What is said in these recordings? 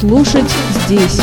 слушать здесь.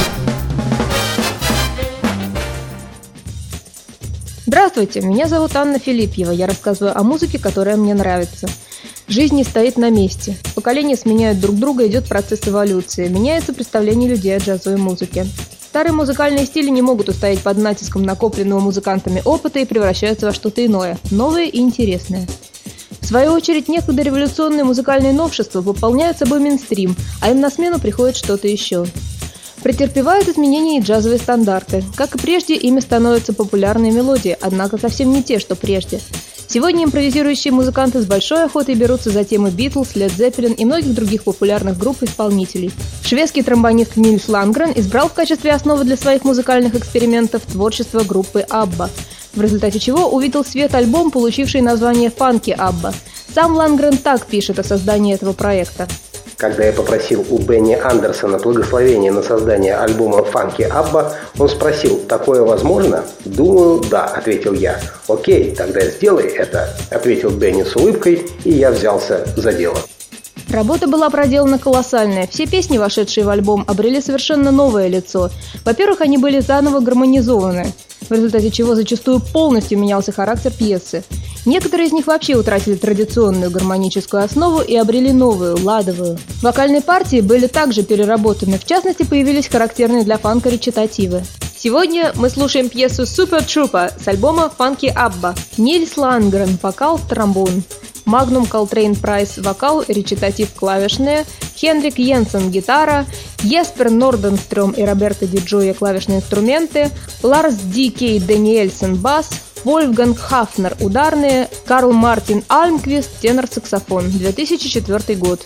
Здравствуйте, меня зовут Анна Филипьева. Я рассказываю о музыке, которая мне нравится. Жизнь не стоит на месте. Поколения сменяют друг друга, идет процесс эволюции. Меняется представление людей о джазовой музыке. Старые музыкальные стили не могут устоять под натиском накопленного музыкантами опыта и превращаются во что-то иное, новое и интересное. В свою очередь, некогда революционные музыкальные новшества пополняют собой мейнстрим, а им на смену приходит что-то еще. Претерпевают изменения и джазовые стандарты. Как и прежде, ими становятся популярные мелодии, однако совсем не те, что прежде. Сегодня импровизирующие музыканты с большой охотой берутся за темы Битлз, Лед Зеппелин и многих других популярных групп и исполнителей. Шведский тромбонист Нильс Лангрен избрал в качестве основы для своих музыкальных экспериментов творчество группы Абба, в результате чего увидел свет альбом, получивший название «Фанки Абба». Сам Лангрен так пишет о создании этого проекта. Когда я попросил у Бенни Андерсона благословения на создание альбома «Фанки Абба», он спросил: «Такое возможно?» «Думаю, да», — ответил я. «Окей, тогда сделай это», — ответил Бенни с улыбкой, и я взялся за дело. Работа была проделана колоссальная. Все песни, вошедшие в альбом, обрели совершенно новое лицо. Во-первых, они были заново гармонизованы, в результате чего зачастую полностью менялся характер пьесы. Некоторые из них вообще утратили традиционную гармоническую основу и обрели новую, ладовую. Вокальные партии были также переработаны, в частности, появились характерные для фанка речитативы. Сегодня мы слушаем пьесу «Super Trooper» с альбома «Фанки Абба». Нильс Лангрен – вокал, тромбон. Магнум Колтрейн Прайс – вокал, речитатив, клавишные. Хенрик Йенсен – гитара. Еспер Норденстрём и Роберто Ди Джоя – клавишные инструменты. Ларс Ди Кей Даниэльсен – бас. Вольфганг Хафнер – ударные. Карл Мартин Альмквист – тенор-саксофон. 2004 год.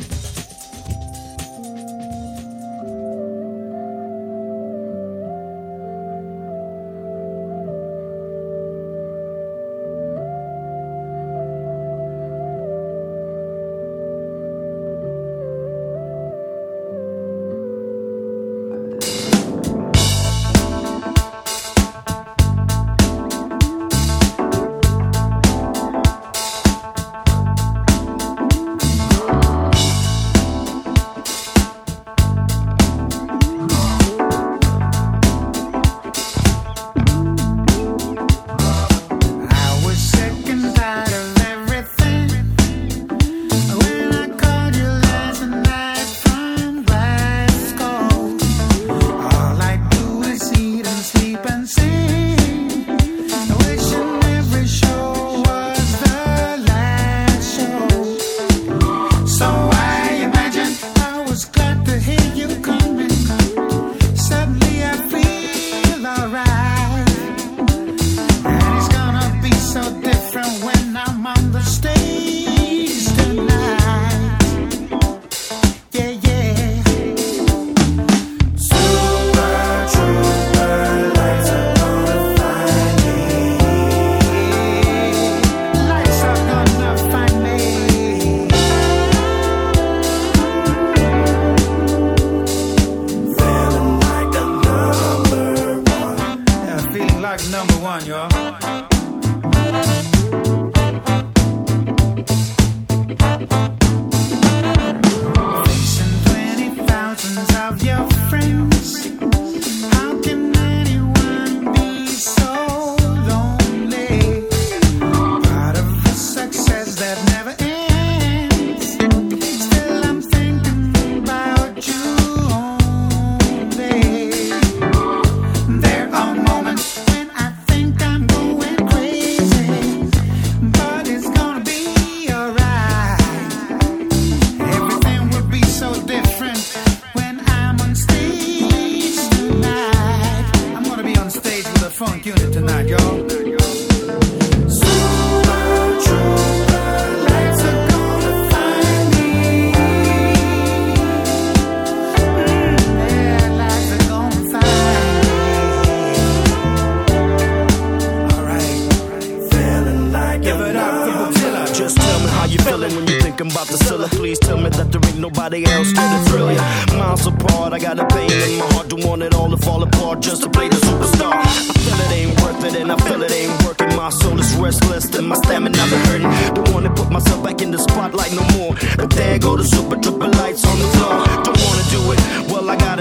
Nobody else can thrill ya. Miles apart, I got a pain in my heart. Don't want it all to fall apart just to play the superstar. I feel it ain't worth it and I feel it ain't working. My soul is restless and my stamina been hurting. Don't wanna put myself back in the spotlight no more. But there go the super triple lights on the floor. Don't wanna do it, well I got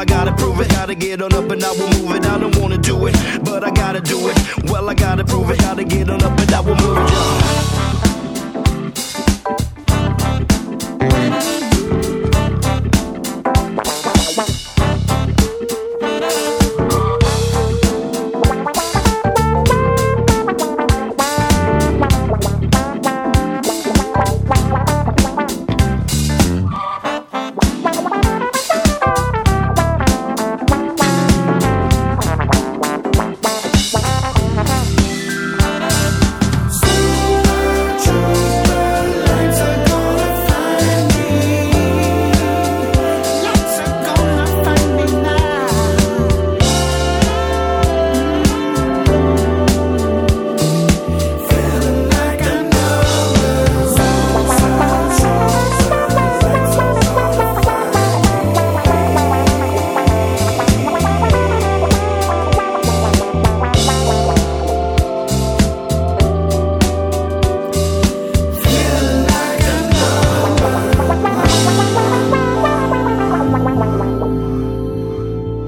I gotta prove it. Gotta get on up and I will move it. I don't wanna do it, but I gotta do it. Well, I gotta prove it. Gotta get on up and I will move it, y'all.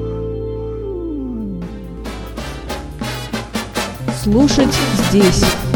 Слушать здесь.